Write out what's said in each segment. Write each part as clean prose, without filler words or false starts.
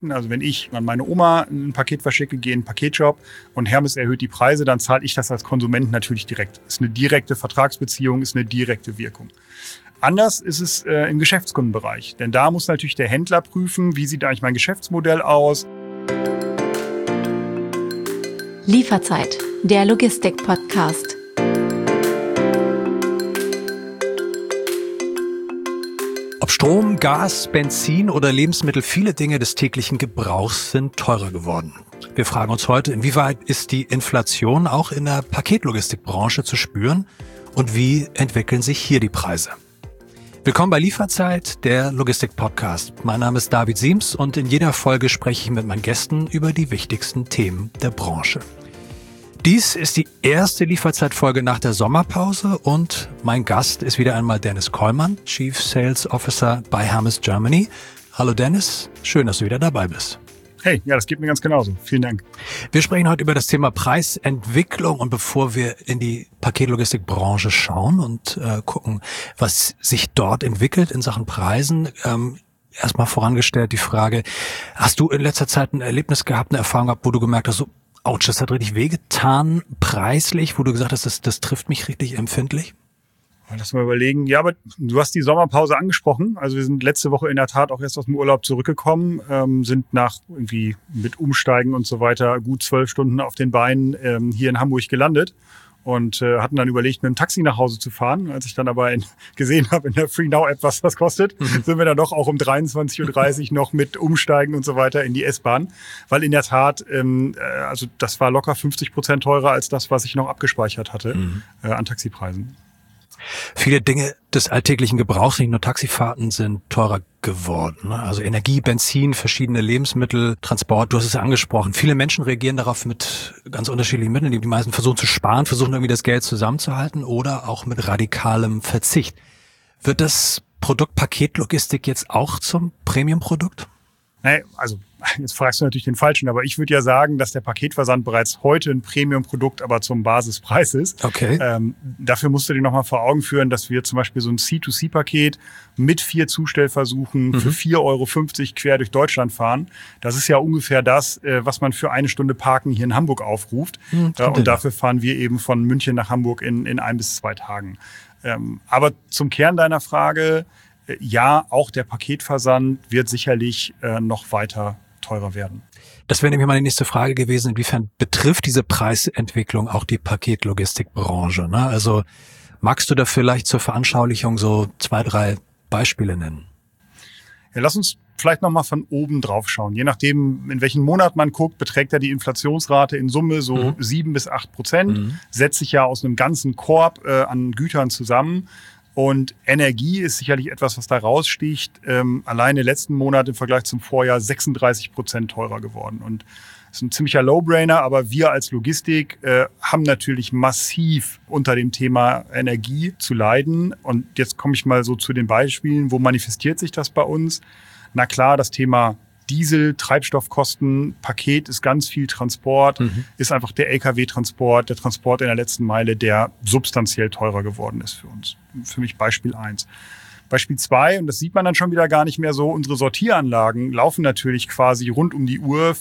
Paketen. Also wenn ich an meine Oma ein Paket verschicke, gehe in einen Paketshop und Hermes erhöht die Preise, dann zahle ich das als Konsument natürlich direkt. Ist eine direkte Vertragsbeziehung, ist eine direkte Wirkung. Anders ist es im Geschäftskundenbereich. Denn da muss natürlich der Händler prüfen, wie sieht eigentlich mein Geschäftsmodell aus. Lieferzeit, der Logistik-Podcast. Ob Strom, Gas, Benzin oder Lebensmittel, viele Dinge des täglichen Gebrauchs sind teurer geworden. Wir fragen uns heute, inwieweit ist die Inflation auch in der Paketlogistikbranche zu spüren und wie entwickeln sich hier die Preise? Willkommen bei Lieferzeit, der Logistik-Podcast. Mein Name ist David Siems und in jeder Folge spreche ich mit meinen Gästen über die wichtigsten Themen der Branche. Dies ist die erste Lieferzeitfolge nach der Sommerpause und mein Gast ist wieder einmal Dennis Kollmann, Chief Sales Officer bei Hermes Germany. Hallo Dennis, schön, dass du wieder dabei bist. Hey, ja, das geht mir ganz genauso. Vielen Dank. Wir sprechen heute über das Thema Preisentwicklung und bevor wir in die Paketlogistikbranche schauen und gucken, was sich dort entwickelt in Sachen Preisen, erstmal vorangestellt die Frage, hast du in letzter Zeit ein Erlebnis gehabt, eine Erfahrung gehabt, wo du gemerkt hast, so, ouch, das hat richtig wehgetan, preislich, wo du gesagt hast, das trifft mich richtig empfindlich? Lass mal überlegen. Ja, aber du hast die Sommerpause angesprochen. Also wir sind letzte Woche in der Tat auch erst aus dem Urlaub zurückgekommen, sind nach irgendwie mit Umsteigen und so weiter gut 12 Stunden auf den Beinen hier in Hamburg gelandet und hatten dann überlegt, mit dem Taxi nach Hause zu fahren. Als ich dann aber gesehen habe in der FreeNow-App, was das kostet, sind wir dann doch auch um 23.30 Uhr noch mit Umsteigen und so weiter in die S-Bahn. Weil in der Tat, also das war locker 50% teurer als das, was ich noch abgespeichert hatte an Taxipreisen. Viele Dinge des alltäglichen Gebrauchs, nicht nur Taxifahrten, sind teurer geworden. Also Energie, Benzin, verschiedene Lebensmittel, Transport, du hast es ja angesprochen. Viele Menschen reagieren darauf mit ganz unterschiedlichen Mitteln. Die meisten versuchen zu sparen, versuchen irgendwie das Geld zusammenzuhalten oder auch mit radikalem Verzicht. Wird das Produkt Paketlogistik jetzt auch zum Premium-Produkt? Nee, also jetzt fragst du natürlich den Falschen, aber ich würde ja sagen, dass der Paketversand bereits heute ein Premium-Produkt, aber zum Basispreis ist. Okay. Dafür musst du dir nochmal vor Augen führen, dass wir zum Beispiel so ein C2C-Paket mit 4 Zustellversuchen für 4,50 € quer durch Deutschland fahren. Das ist ja ungefähr das, was man für eine Stunde Parken hier in Hamburg aufruft. Und dafür fahren wir eben von München nach Hamburg in 1 bis 2 Tagen. Aber zum Kern deiner Frage, ja, auch der Paketversand wird sicherlich noch weiter teurer werden. Das wäre nämlich meine nächste Frage gewesen, inwiefern betrifft diese Preisentwicklung auch die Paketlogistikbranche? Ne? Also magst du da vielleicht zur Veranschaulichung so 2, 3 Beispiele nennen? Ja, lass uns vielleicht nochmal von oben drauf schauen. Je nachdem, in welchen Monat man guckt, beträgt ja die Inflationsrate in Summe so 7 bis 8%. Setzt sich ja aus einem ganzen Korb an Gütern zusammen. Und Energie ist sicherlich etwas, was da raussticht. Alleine letzten Monat im Vergleich zum Vorjahr 36% teurer geworden. Und das ist ein ziemlicher No-Brainer, aber wir als Logistik haben natürlich massiv unter dem Thema Energie zu leiden. Und jetzt komme ich mal so zu den Beispielen. Wo manifestiert sich das bei uns? Na klar, das Thema Diesel, Treibstoffkosten, Paket ist ganz viel Transport, ist einfach der Lkw-Transport, der Transport in der letzten Meile, der substanziell teurer geworden ist für uns. Für mich Beispiel 1. Beispiel 2, und das sieht man dann schon wieder gar nicht mehr so, unsere Sortieranlagen laufen natürlich quasi rund um die Uhr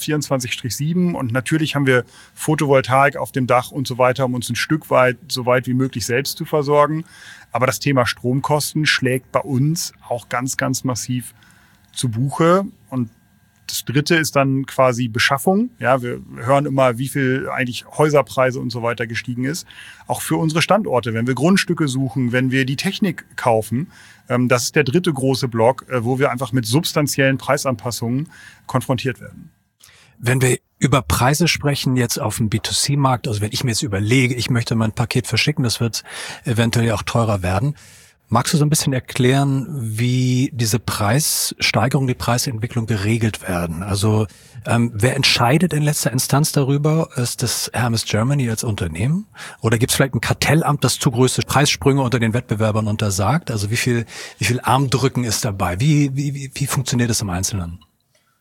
24/7 und natürlich haben wir Photovoltaik auf dem Dach und so weiter, um uns ein Stück weit, so weit wie möglich selbst zu versorgen. Aber das Thema Stromkosten schlägt bei uns auch ganz, ganz massiv zu Buche. Und das dritte ist dann quasi Beschaffung. Ja, wir hören immer, wie viel eigentlich Häuserpreise und so weiter gestiegen ist. Auch für unsere Standorte, wenn wir Grundstücke suchen, wenn wir die Technik kaufen. Das ist der dritte große Block, wo wir einfach mit substanziellen Preisanpassungen konfrontiert werden. Wenn wir über Preise sprechen, jetzt auf dem B2C-Markt, also wenn ich mir jetzt überlege, ich möchte mein Paket verschicken, das wird eventuell auch teurer werden. Magst du so ein bisschen erklären, wie diese Preissteigerung, die Preisentwicklung geregelt werden? Also wer entscheidet in letzter Instanz darüber? Ist das Hermes Germany als Unternehmen? Oder gibt es vielleicht ein Kartellamt, das zu größte Preissprünge unter den Wettbewerbern untersagt? Also wie viel Armdrücken ist dabei? Wie funktioniert das im Einzelnen?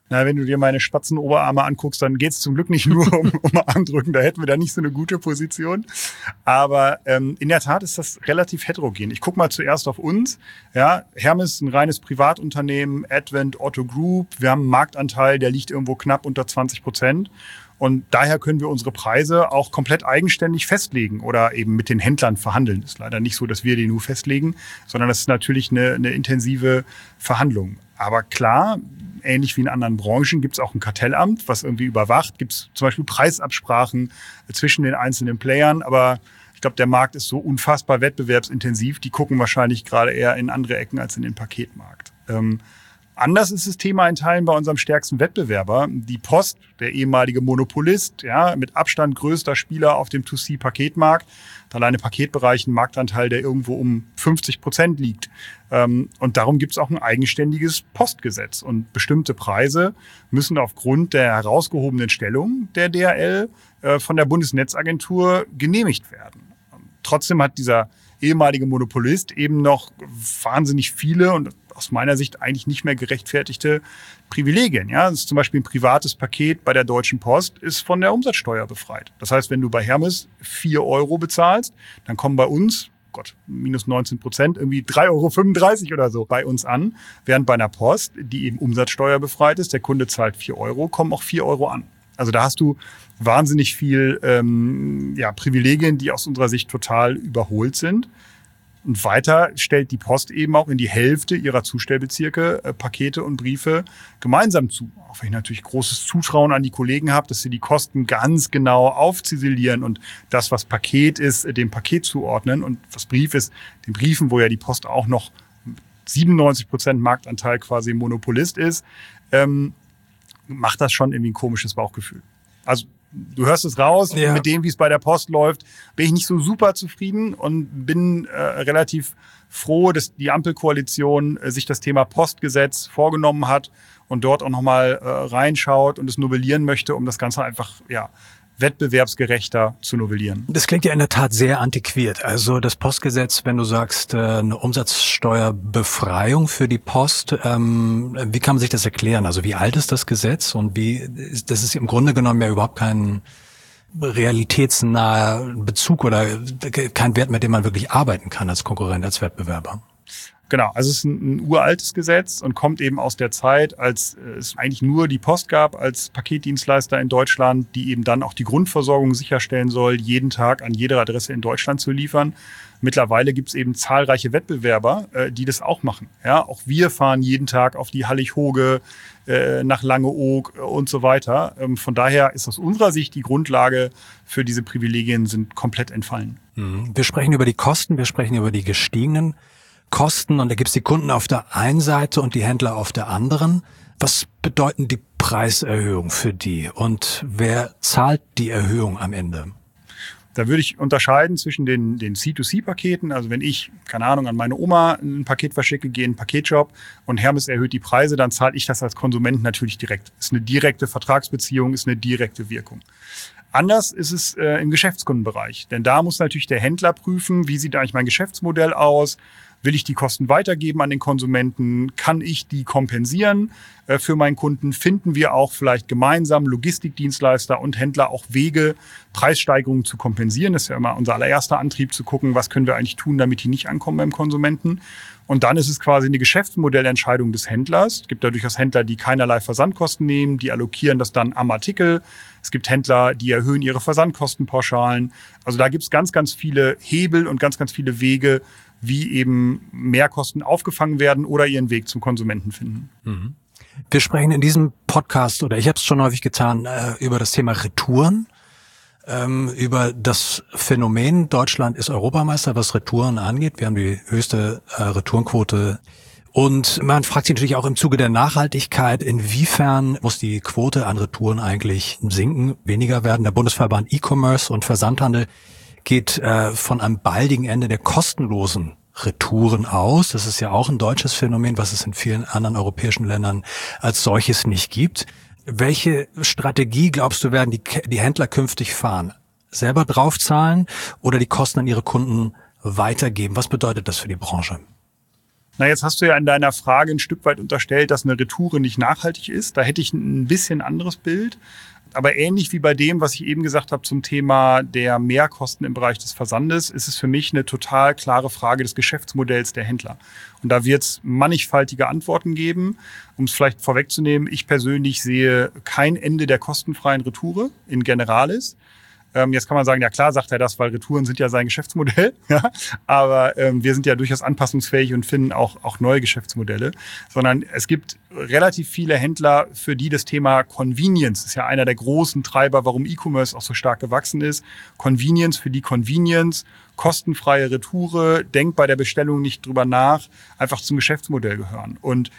Na, wenn du dir meine Spatzenoberarme anguckst, dann geht's zum Glück nicht nur um Armdrücken. Da hätten wir da nicht so eine gute Position. Aber in der Tat ist das relativ heterogen. Ich gucke mal zuerst auf uns. Ja, Hermes ist ein reines Privatunternehmen, Advent, Otto Group. Wir haben einen Marktanteil, der liegt irgendwo knapp unter 20%. Und daher können wir unsere Preise auch komplett eigenständig festlegen oder eben mit den Händlern verhandeln. Ist leider nicht so, dass wir die nur festlegen, sondern das ist natürlich eine intensive Verhandlung. Aber klar, ähnlich wie in anderen Branchen gibt es auch ein Kartellamt, was irgendwie überwacht. Gibt es zum Beispiel Preisabsprachen zwischen den einzelnen Playern. Aber ich glaube, der Markt ist so unfassbar wettbewerbsintensiv. Die gucken wahrscheinlich gerade eher in andere Ecken als in den Paketmarkt. Anders ist das Thema in Teilen bei unserem stärksten Wettbewerber. Die Post, der ehemalige Monopolist, ja, mit Abstand größter Spieler auf dem 2C-Paketmarkt, hat alleine Paketbereich einen Marktanteil, der irgendwo um 50% liegt. Und darum gibt es auch ein eigenständiges Postgesetz. Und bestimmte Preise müssen aufgrund der herausgehobenen Stellung der DHL von der Bundesnetzagentur genehmigt werden. Trotzdem hat dieser ehemalige Monopolist eben noch wahnsinnig viele und aus meiner Sicht eigentlich nicht mehr gerechtfertigte Privilegien. Ja, das ist zum Beispiel ein privates Paket bei der Deutschen Post ist von der Umsatzsteuer befreit. Das heißt, wenn du bei Hermes 4 Euro bezahlst, dann kommen bei uns, minus 19%, irgendwie 3,35 Euro oder so bei uns an. Während bei einer Post, die eben Umsatzsteuer befreit ist, der Kunde zahlt 4 Euro, kommen auch 4 Euro an. Also da hast du wahnsinnig viel Privilegien, die aus unserer Sicht total überholt sind. Und weiter stellt die Post eben auch in die Hälfte ihrer Zustellbezirke Pakete und Briefe gemeinsam zu. Auch wenn ich natürlich großes Zutrauen an die Kollegen habe, dass sie die Kosten ganz genau aufziselieren und das, was Paket ist, dem Paket zuordnen und was Brief ist, den Briefen, wo ja die Post auch noch 97% Marktanteil quasi Monopolist ist, macht das schon irgendwie ein komisches Bauchgefühl. Also du hörst es raus, ja. Mit dem, wie es bei der Post läuft, bin ich nicht so super zufrieden und bin relativ froh, dass die Ampelkoalition sich das Thema Postgesetz vorgenommen hat und dort auch nochmal reinschaut und es novellieren möchte, um das Ganze einfach wettbewerbsgerechter zu novellieren. Das klingt ja in der Tat sehr antiquiert. Also das Postgesetz, wenn du sagst, eine Umsatzsteuerbefreiung für die Post, wie kann man sich das erklären? Also wie alt ist das Gesetz und das ist im Grunde genommen ja überhaupt kein realitätsnaher Bezug oder kein Wert, mit dem man wirklich arbeiten kann als Konkurrent, als Wettbewerber. Genau, also es ist ein uraltes Gesetz und kommt eben aus der Zeit, als es eigentlich nur die Post gab als Paketdienstleister in Deutschland, die eben dann auch die Grundversorgung sicherstellen soll, jeden Tag an jeder Adresse in Deutschland zu liefern. Mittlerweile gibt es eben zahlreiche Wettbewerber, die das auch machen. Ja, auch wir fahren jeden Tag auf die Hallig-Hoge, nach Langeoog und so weiter. Von daher ist aus unserer Sicht die Grundlage für diese Privilegien sind komplett entfallen. Wir sprechen über die Kosten, wir sprechen über die gestiegenen Kosten und da gibt's die Kunden auf der einen Seite und die Händler auf der anderen. Was bedeuten die Preiserhöhungen für die und wer zahlt die Erhöhung am Ende? Da würde ich unterscheiden zwischen den C2C-Paketen. Also wenn ich, keine Ahnung, an meine Oma ein Paket verschicke, gehe in einen Paketshop und Hermes erhöht die Preise, dann zahle ich das als Konsument natürlich direkt. Ist eine direkte Vertragsbeziehung, ist eine direkte Wirkung. Anders ist es im Geschäftskundenbereich. Denn da muss natürlich der Händler prüfen, wie sieht eigentlich mein Geschäftsmodell aus? Will ich die Kosten weitergeben an den Konsumenten? Kann ich die kompensieren für meinen Kunden? Finden wir auch vielleicht gemeinsam Logistikdienstleister und Händler auch Wege, Preissteigerungen zu kompensieren? Das ist ja immer unser allererster Antrieb, zu gucken, was können wir eigentlich tun, damit die nicht ankommen beim Konsumenten. Und dann ist es quasi eine Geschäftsmodellentscheidung des Händlers. Es gibt da durchaus Händler, die keinerlei Versandkosten nehmen, die allokieren das dann am Artikel. Es gibt Händler, die erhöhen ihre Versandkostenpauschalen. Also da gibt es ganz, ganz viele Hebel und ganz, ganz viele Wege, wie eben Mehrkosten aufgefangen werden oder ihren Weg zum Konsumenten finden. Mhm. Wir sprechen in diesem Podcast, oder ich habe es schon häufig getan, über das Thema Retouren, über das Phänomen, Deutschland ist Europameister, was Retouren angeht. Wir haben die höchste Retourenquote. Und man fragt sich natürlich auch im Zuge der Nachhaltigkeit, inwiefern muss die Quote an Retouren eigentlich sinken, weniger werden. Der Bundesverband E-Commerce und Versandhandel geht von einem baldigen Ende der kostenlosen Retouren aus. Das ist ja auch ein deutsches Phänomen, was es in vielen anderen europäischen Ländern als solches nicht gibt. Welche Strategie, glaubst du, werden die Händler künftig fahren? Selber draufzahlen oder die Kosten an ihre Kunden weitergeben? Was bedeutet das für die Branche? Na, jetzt hast du ja in deiner Frage ein Stück weit unterstellt, dass eine Retoure nicht nachhaltig ist. Da hätte ich ein bisschen anderes Bild. Aber ähnlich wie bei dem, was ich eben gesagt habe zum Thema der Mehrkosten im Bereich des Versandes, ist es für mich eine total klare Frage des Geschäftsmodells der Händler. Und da wird es mannigfaltige Antworten geben. Um es vielleicht vorwegzunehmen, ich persönlich sehe kein Ende der kostenfreien Retoure in Generalis. Jetzt kann man sagen, ja klar, sagt er das, weil Retouren sind ja sein Geschäftsmodell. Ja? Aber wir sind ja durchaus anpassungsfähig und finden auch neue Geschäftsmodelle. Sondern es gibt relativ viele Händler, für die das Thema Convenience ist ja einer der großen Treiber, warum E-Commerce auch so stark gewachsen ist. Convenience für die Convenience, kostenfreie Retoure, denk bei der Bestellung nicht drüber nach, einfach zum Geschäftsmodell gehören. Und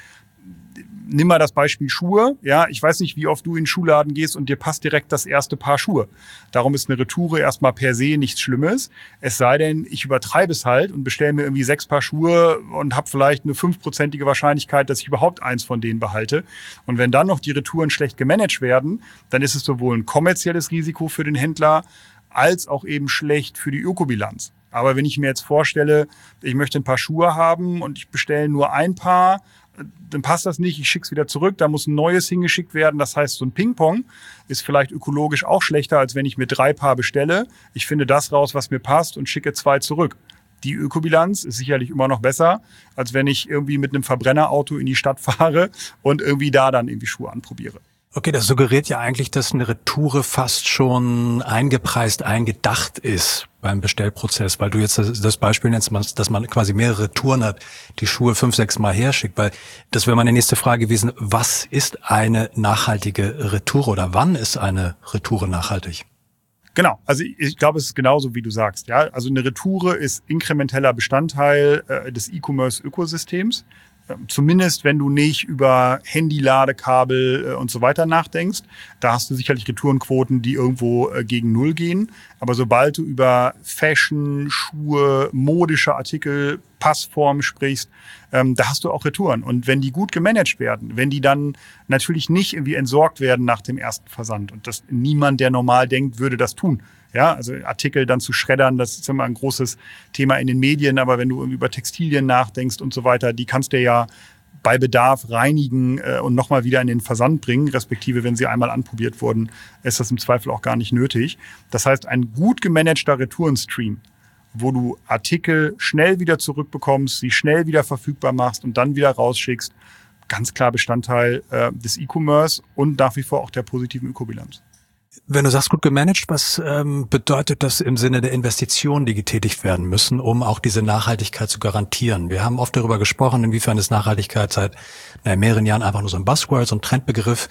nimm mal das Beispiel Schuhe. Ja, ich weiß nicht, wie oft du in den Schuhladen gehst und dir passt direkt das erste Paar Schuhe. Darum ist eine Retoure erstmal per se nichts Schlimmes. Es sei denn, ich übertreibe es halt und bestelle mir irgendwie 6 Paar Schuhe und habe vielleicht eine 5%ige Wahrscheinlichkeit, dass ich überhaupt eins von denen behalte. Und wenn dann noch die Retouren schlecht gemanagt werden, dann ist es sowohl ein kommerzielles Risiko für den Händler als auch eben schlecht für die Ökobilanz. Aber wenn ich mir jetzt vorstelle, ich möchte ein paar Schuhe haben und ich bestelle nur ein Paar, dann passt das nicht, ich schicke es wieder zurück, da muss ein neues hingeschickt werden. Das heißt, so ein Ping-Pong ist vielleicht ökologisch auch schlechter, als wenn ich mir 3 Paar bestelle. Ich finde das raus, was mir passt und schicke 2 zurück. Die Ökobilanz ist sicherlich immer noch besser, als wenn ich irgendwie mit einem Verbrennerauto in die Stadt fahre und irgendwie da dann irgendwie Schuhe anprobiere. Okay, das suggeriert ja eigentlich, dass eine Retoure fast schon eingepreist, eingedacht ist beim Bestellprozess, weil du jetzt das Beispiel nennst, dass man quasi mehrere Retouren hat, die Schuhe 5, 6 Mal herschickt, weil das wäre meine nächste Frage gewesen, was ist eine nachhaltige Retoure oder wann ist eine Retoure nachhaltig? Genau, also ich glaube, es ist genauso, wie du sagst. Ja, also eine Retoure ist inkrementeller Bestandteil des E-Commerce-Ökosystems. Zumindest, wenn du nicht über Handy-Ladekabel und so weiter nachdenkst. Da hast du sicherlich Retourenquoten, die irgendwo gegen Null gehen. Aber sobald du über Fashion, Schuhe, modische Artikel, Passform sprichst, da hast du auch Retouren. Und wenn die gut gemanagt werden, wenn die dann natürlich nicht irgendwie entsorgt werden nach dem ersten Versand und das niemand, der normal denkt, würde das tun. Ja, also Artikel dann zu schreddern, das ist immer ein großes Thema in den Medien. Aber wenn du über Textilien nachdenkst und so weiter, die kannst du ja bei Bedarf reinigen und nochmal wieder in den Versand bringen, respektive wenn sie einmal anprobiert wurden, ist das im Zweifel auch gar nicht nötig. Das heißt, ein gut gemanagter Retourenstream, wo du Artikel schnell wieder zurückbekommst, sie schnell wieder verfügbar machst und dann wieder rausschickst, ganz klar Bestandteil des E-Commerce und nach wie vor auch der positiven Ökobilanz. Wenn du sagst, gut gemanagt, was bedeutet das im Sinne der Investitionen, die getätigt werden müssen, um auch diese Nachhaltigkeit zu garantieren? Wir haben oft darüber gesprochen, inwiefern ist Nachhaltigkeit seit mehreren Jahren einfach nur so ein Buzzword, so ein Trendbegriff.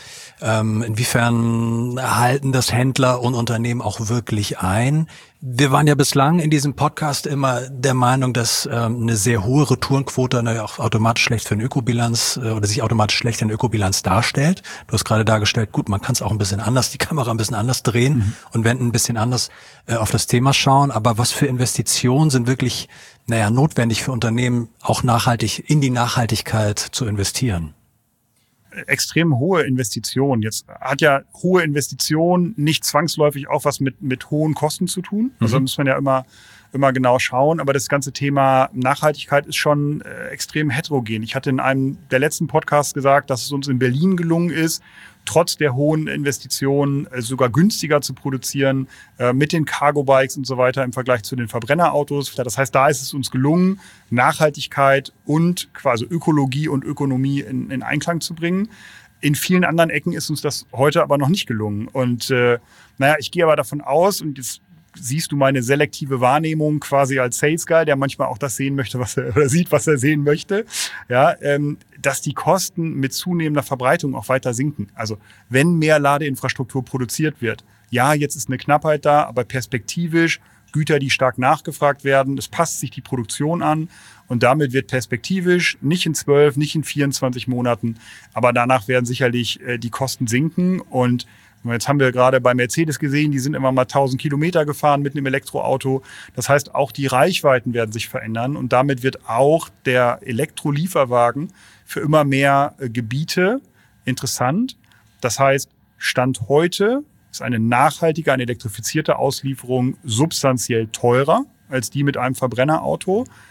Inwiefern halten das Händler und Unternehmen auch wirklich ein? Wir waren ja bislang in diesem Podcast immer der Meinung, dass eine sehr hohe Retourenquote auch automatisch schlecht für eine Ökobilanz oder sich automatisch schlecht in der Ökobilanz darstellt. Du hast gerade dargestellt, gut, man kann es auch ein bisschen anders, die Kamera ein bisschen anders drehen und wenn ein bisschen anders auf das Thema schauen. Aber was für Investitionen sind wirklich notwendig für Unternehmen, auch nachhaltig in die Nachhaltigkeit zu investieren? Extrem hohe Investitionen. Jetzt hat ja hohe Investitionen nicht zwangsläufig auch was mit hohen Kosten zu tun. Also da muss man ja immer genau schauen. Aber das ganze Thema Nachhaltigkeit ist schon extrem heterogen. Ich hatte in einem der letzten Podcasts gesagt, dass es uns in Berlin gelungen ist, trotz der hohen Investitionen sogar günstiger zu produzieren mit den Cargo-Bikes und so weiter im Vergleich zu den Verbrennerautos. Das heißt, da ist es uns gelungen, Nachhaltigkeit und quasi Ökologie und Ökonomie in Einklang zu bringen. In vielen anderen Ecken ist uns das heute aber noch nicht gelungen. Und ich gehe aber davon aus, und jetzt siehst du meine selektive Wahrnehmung quasi als Sales Guy, der manchmal auch das sehen möchte, was er sehen möchte, ja, dass die Kosten mit zunehmender Verbreitung auch weiter sinken. Also wenn mehr Ladeinfrastruktur produziert wird, ja, jetzt ist eine Knappheit da, aber perspektivisch Güter, die stark nachgefragt werden, es passt sich die Produktion an und damit wird perspektivisch nicht in 12, nicht in 24 Monaten, aber danach werden sicherlich die Kosten sinken. Und jetzt haben wir gerade bei Mercedes gesehen, die sind immer mal 1000 Kilometer gefahren mit einem Elektroauto. Das heißt, auch die Reichweiten werden sich verändern und damit wird auch der Elektrolieferwagen für immer mehr Gebiete interessant. Das heißt, Stand heute ist eine nachhaltige, eine elektrifizierte Auslieferung substanziell teurer als die mit einem Verbrennerauto.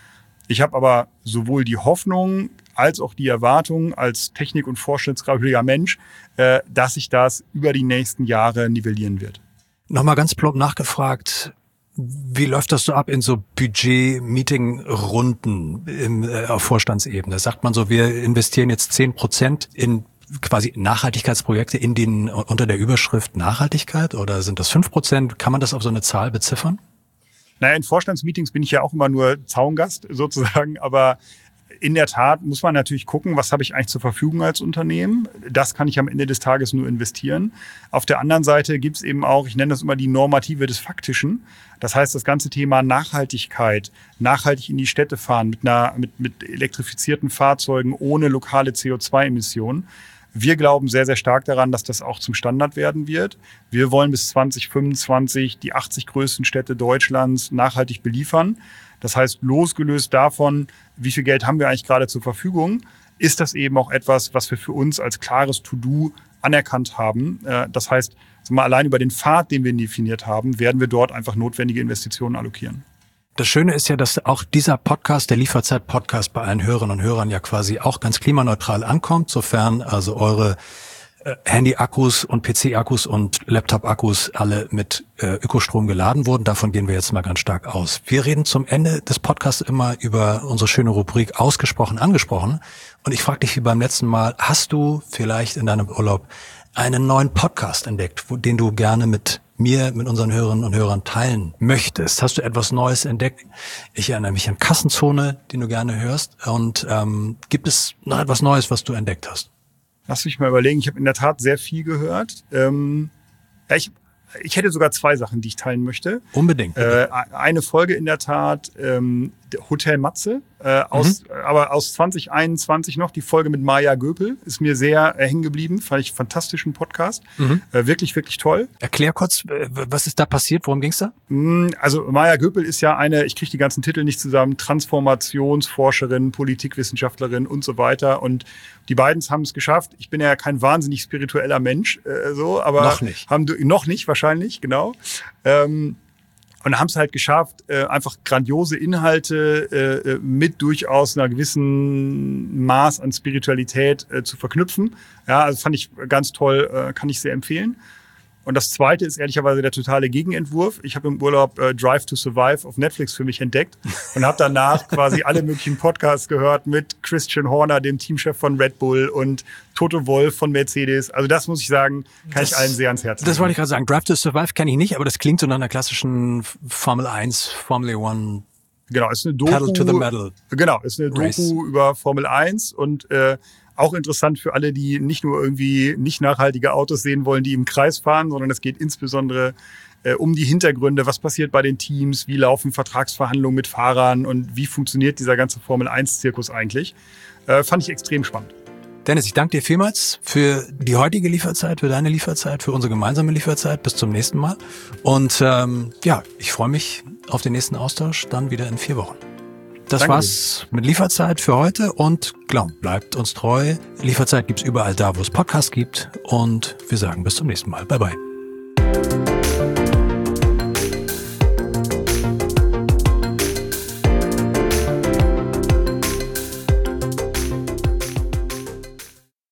Ich habe aber sowohl die Hoffnung als auch die Erwartung als technik- und fortschrittsgläubiger Mensch, dass sich das über die nächsten Jahre nivellieren wird. Nochmal ganz plump nachgefragt, wie läuft das so ab in so Budget-Meeting-Runden auf Vorstandsebene? Sagt man so, wir investieren jetzt 10% in quasi Nachhaltigkeitsprojekte unter der Überschrift Nachhaltigkeit oder sind das 5%? Kann man das auf so eine Zahl beziffern? Naja, in Vorstandsmeetings bin ich ja auch immer nur Zaungast sozusagen, aber in der Tat muss man natürlich gucken, was habe ich eigentlich zur Verfügung als Unternehmen. Das kann ich am Ende des Tages nur investieren. Auf der anderen Seite gibt es eben auch, ich nenne das immer die Normative des Faktischen. Das heißt, das ganze Thema Nachhaltigkeit, nachhaltig in die Städte fahren mit elektrifizierten Fahrzeugen ohne lokale CO2-Emissionen. Wir glauben sehr, sehr stark daran, dass das auch zum Standard werden wird. Wir wollen bis 2025 die 80 größten Städte Deutschlands nachhaltig beliefern. Das heißt, losgelöst davon, wie viel Geld haben wir eigentlich gerade zur Verfügung, ist das eben auch etwas, was wir für uns als klares To-Do anerkannt haben. Das heißt, allein über den Pfad, den wir definiert haben, werden wir dort einfach notwendige Investitionen allokieren. Das Schöne ist ja, dass auch dieser Podcast, der Lieferzeit-Podcast, bei allen Hörerinnen und Hörern ja quasi auch ganz klimaneutral ankommt, sofern also eure Handy-Akkus und PC-Akkus und Laptop-Akkus alle mit Ökostrom geladen wurden. Davon gehen wir jetzt mal ganz stark aus. Wir reden zum Ende des Podcasts immer über unsere schöne Rubrik Ausgesprochen angesprochen. Und ich frage dich wie beim letzten Mal, hast du vielleicht in deinem Urlaub einen neuen Podcast entdeckt, den du gerne mit unseren Hörerinnen und Hörern teilen möchtest? Hast du etwas Neues entdeckt? Ich erinnere mich an Kassenzone, den du gerne hörst. Und gibt es noch etwas Neues, was du entdeckt hast? Lass mich mal überlegen. Ich habe in der Tat sehr viel gehört. Ich hätte sogar 2 Sachen, die ich teilen möchte. Unbedingt. Eine Folge in der Tat, Hotel Matze, aber aus 2021 noch, die Folge mit Maja Göpel, ist mir sehr hängen geblieben. Fand ich fantastischen Podcast. Wirklich, wirklich toll. Erklär kurz, was ist da passiert? Worum ging's da? Also Maja Göpel ist ja ich kriege die ganzen Titel nicht zusammen, Transformationsforscherin, Politikwissenschaftlerin und so weiter. Und die beiden haben es geschafft. Ich bin ja kein wahnsinnig spiritueller Mensch, aber noch nicht. Noch nicht wahrscheinlich, genau. Und haben es halt geschafft, einfach grandiose Inhalte mit durchaus einer gewissen Maß an Spiritualität zu verknüpfen. Ja, also fand ich ganz toll, kann ich sehr empfehlen. Und das Zweite ist ehrlicherweise der totale Gegenentwurf. Ich habe im Urlaub Drive to Survive auf Netflix für mich entdeckt und habe danach quasi alle möglichen Podcasts gehört mit Christian Horner, dem Teamchef von Red Bull, und Toto Wolff von Mercedes. Also das muss ich sagen, kann ich allen sehr ans Herz legen. Das wollte ich gerade sagen. Drive to Survive kenne ich nicht, aber das klingt so nach einer klassischen Formel 1, Formel 1. Genau, ist eine Doku. Pedal to the Metal. Genau, ist eine Race. Doku über Formel 1 und auch interessant für alle, die nicht nur irgendwie nicht nachhaltige Autos sehen wollen, die im Kreis fahren, sondern es geht insbesondere um die Hintergründe. Was passiert bei den Teams? Wie laufen Vertragsverhandlungen mit Fahrern? Und wie funktioniert dieser ganze Formel-1-Zirkus eigentlich? Fand ich extrem spannend. Dennis, ich danke dir vielmals für die heutige Lieferzeit, für deine Lieferzeit, für unsere gemeinsame Lieferzeit. Bis zum nächsten Mal. Und ich freue mich auf den nächsten Austausch, dann wieder in 4 Wochen. Das Danke war's mit Lieferzeit für heute und bleibt uns treu. Lieferzeit gibt's überall da, wo es Podcasts gibt und wir sagen bis zum nächsten Mal. Bye bye.